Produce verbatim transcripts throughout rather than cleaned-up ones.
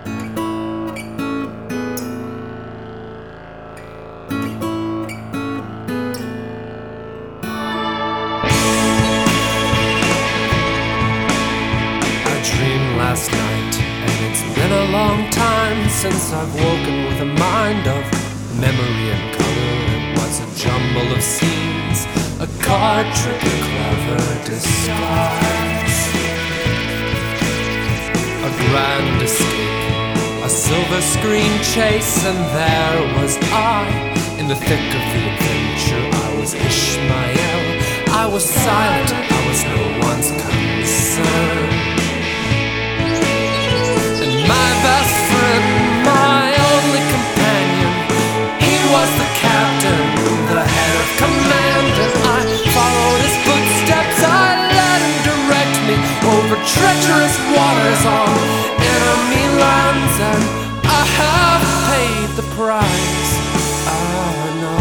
Last night, and it's been a long time since I've woken with a mind of memory and color. It was a jumble of scenes, a card trick, a clever disguise, a grand escape, a silver screen chase, and there was I in the thick of the adventure. I was Ishmael, I was silent, I was no one's concern. My best friend, my only companion, he was the captain, the head of command, and I followed his footsteps. I let him direct me over treacherous waters on enemy lands, and I have paid the price. I know.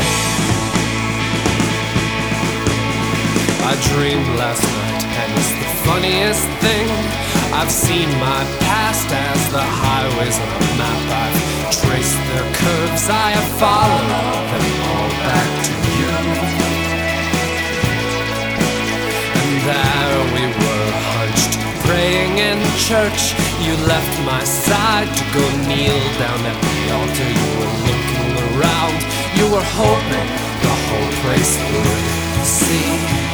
I dreamed last night, and it's the funniest thing. I've seen my past as the highways on a map. I've traced their curves, I have followed them all back to you. And there we were, hunched, praying in church. You left my side to go kneel down at the altar. You were looking around, you were hoping the whole place would see.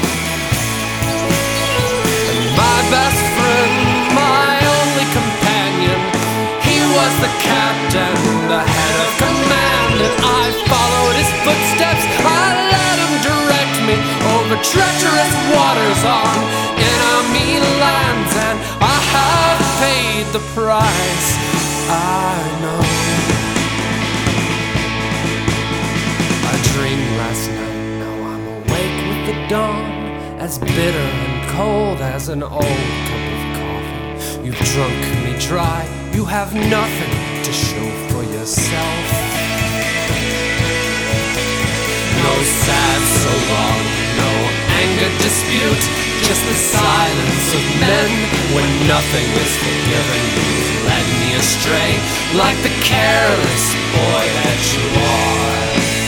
And my best friend, my only companion, he was the captain, the head of command, and I followed his footsteps. I let him direct me over treacherous waters on enemy lands, and I have paid the price. I know. I dreamed last night, now I'm awake with the dawn, as bitter and cold as an old cup of coffee. You've drunk me dry, you have nothing to show for yourself. No sad so long, no anger dispute, just the silence of men when nothing is forgiven. You've led me astray like the careless boy that you are.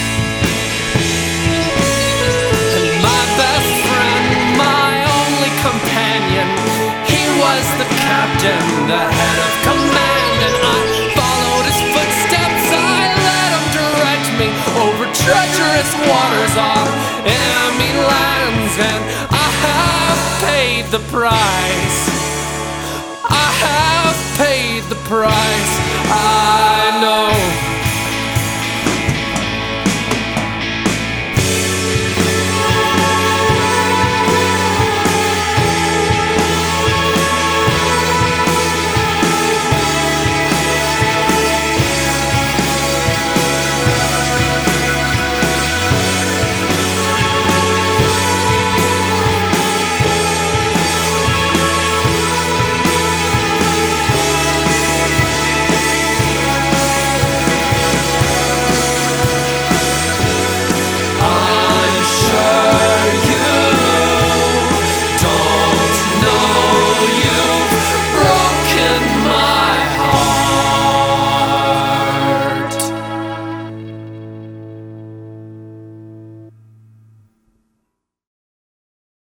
And my best friend, my only companion, he was the captain, the head of command, and I followed his footsteps. I let him direct me over treacherous waters on enemy lands, and I have paid the price.